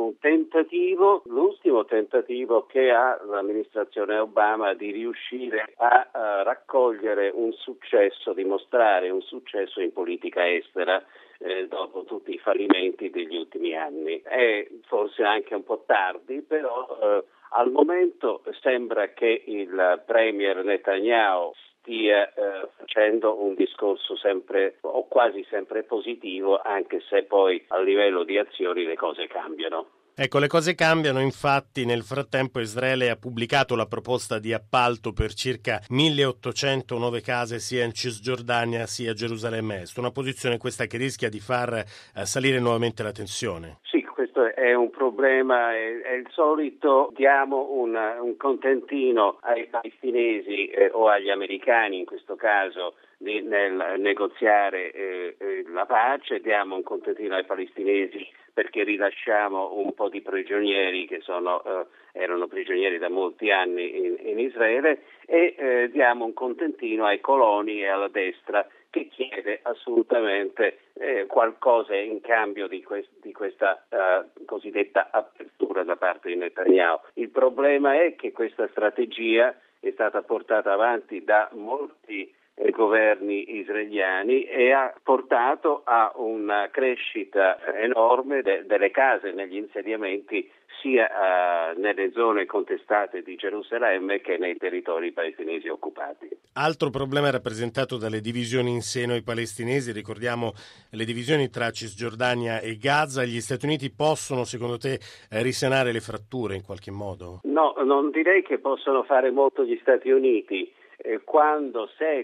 un tentativo, l'ultimo tentativo che ha l'amministrazione Obama di riuscire a raccogliere un successo, dimostrare un successo in politica estera dopo tutti i fallimenti degli ultimi anni. È forse anche un po' tardi, però al momento sembra che il premier Netanyahu stia facendo un discorso sempre o quasi sempre positivo, anche se poi a livello di azioni le cose cambiano. Ecco, le cose cambiano, infatti nel frattempo Israele ha pubblicato la proposta di appalto per circa 1.800 nuove case sia in Cisgiordania sia a Gerusalemme Est, una posizione questa che rischia di far salire nuovamente la tensione. Sì, questo è un problema, è il solito, diamo un contentino ai palestinesi o agli americani in questo caso nel negoziare la pace, diamo un contentino ai palestinesi perché rilasciamo un po' di prigionieri che erano prigionieri da molti anni in Israele e diamo un contentino ai coloni e alla destra che chiede assolutamente qualcosa in cambio di questa cosiddetta apertura da parte di Netanyahu. Il problema è che questa strategia è stata portata avanti da molti governi israeliani e ha portato a una crescita enorme delle case negli insediamenti sia nelle zone contestate di Gerusalemme che nei territori palestinesi occupati. Altro problema è rappresentato dalle divisioni in seno ai palestinesi, ricordiamo le divisioni tra Cisgiordania e Gaza. Gli Stati Uniti possono, secondo te, risanare le fratture in qualche modo? No, non direi che possono fare molto gli Stati Uniti. Quando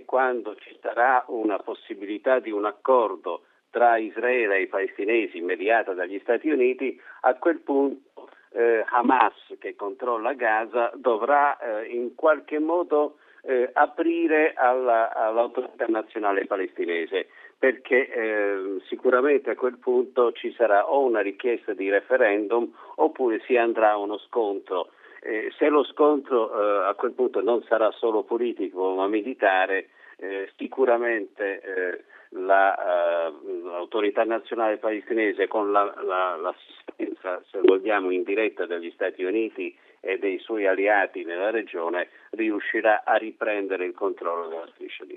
ci sarà una possibilità di un accordo tra Israele e i palestinesi mediata dagli Stati Uniti, a quel punto Hamas, che controlla Gaza, dovrà in qualche modo aprire all'autorità nazionale palestinese, perché sicuramente a quel punto ci sarà o una richiesta di referendum oppure si andrà a uno scontro. Se lo scontro a quel punto non sarà solo politico ma militare, sicuramente l'autorità nazionale palestinese con l'assistenza, se vogliamo, indiretta degli Stati Uniti e dei suoi alleati nella regione riuscirà a riprendere il controllo della striscia di